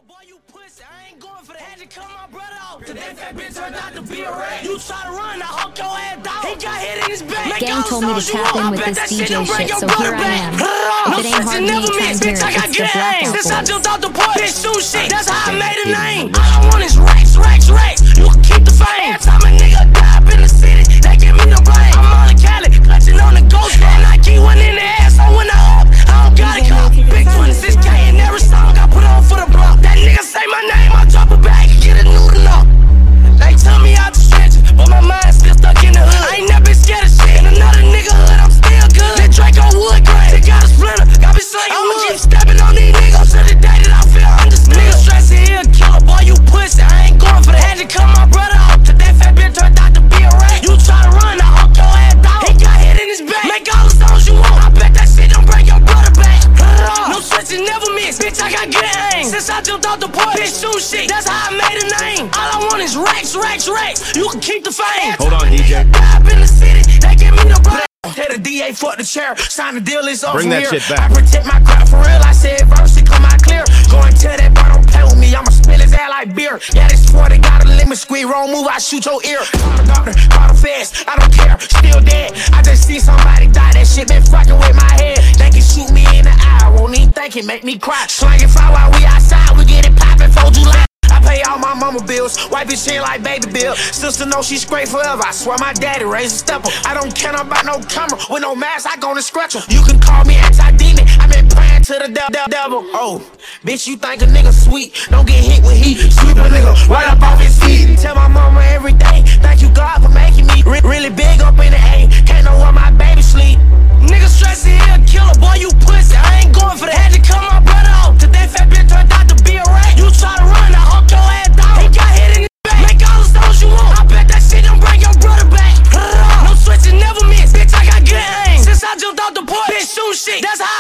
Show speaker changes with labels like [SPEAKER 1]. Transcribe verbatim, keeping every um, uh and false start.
[SPEAKER 1] Boy, you pussy, I ain't going for the had to cut my brother off. That fat bitch turned out to be a rat. You try to run, I hook your ass down. He got hit in his back.
[SPEAKER 2] Gang told me to tap in with this D J shit, so here I am. If it ain't hard me, try and hear it. It's the Blackout
[SPEAKER 1] Since I
[SPEAKER 2] Boys.
[SPEAKER 1] jumped off the porch, bitch, shoot shit. That's how I made a name. All I want is racks, racks, racks. You can keep the fame. Every time a nigga die up in the city, they give me the blame. I'm on the Cali, clutching on the ghost. And I keep one in the ass, so when I up, I don't gotta come. Big twenty-six K in every song I put on for the block. That nigga say my name, I drop a bag and get a noodle up. They tell me out the stretch, but my mind still stuck in the hood. I ain't never been scared of shit. In another nigga hood, I'm still good. That Draco wood grain, they got a splinter, got me slinging I'ma keep stepping on these niggas to the day that I feel understood. Niggas stressing here, killer, boy, you pussy. I ain't going for the had to cut my brother off. Cause that fat bitch turned out to be a rat. You try to run, I hook your ass down. He got hit in his back. Make all the songs you want. I bet that shit don't bring your brother back. No switching, never miss. Bitch, I got good aim. Since I jumped off the porch, bitch, shoot shit. That's how I made a name. All I want is racks, racks, racks. You can keep the fame.
[SPEAKER 3] Hold on, D J.
[SPEAKER 1] Die up in the city, they give me the blame. Tell the D A fuck the chair. Sign the deal, it's over.
[SPEAKER 3] Bring that
[SPEAKER 1] here.
[SPEAKER 3] shit back.
[SPEAKER 1] I protect my crap for real. I said verse, it come out clear. Go and tell that boy don't play with me. I'ma spill his ass like beer. Yeah, this forty got a limit. Squeeze, wrong move, I shoot your ear. Call the doctor, call the fast. I don't care, still dead. I just see somebody die. That shit been fucking with my head. They can shoot me in the eye. Won't even think it, make me cry. Slanging fire while we outside. We get it poppin' for July. I pay all my mama bills, wipe his chin like baby bill. Sister know she's straight forever. I swear my daddy raised a stepper. I don't care about no camera with no mask. I gonna scratch her. You can call me anti-demon. I been praying to the devil, devil. Oh, bitch, you think a nigga sweet? Don't get hit with heat. Sweep a nigga right up off his feet. Tell my mama every day, thank you God for making me re really big up in the A. Can't know where my baby sleep. Nigga stressing here, killer, boy, you pussy. I ain't going for the had to cut my brother off. Cause that fat bitch turned out to be a rat. You try to run, I hook your ass down. He got hit in his back. Make all the songs you want. I bet that shit don't bring your brother back. No switching, never miss. Bitch, I got good aim. Since I jumped off the porch, bitch, shoot shit. That's how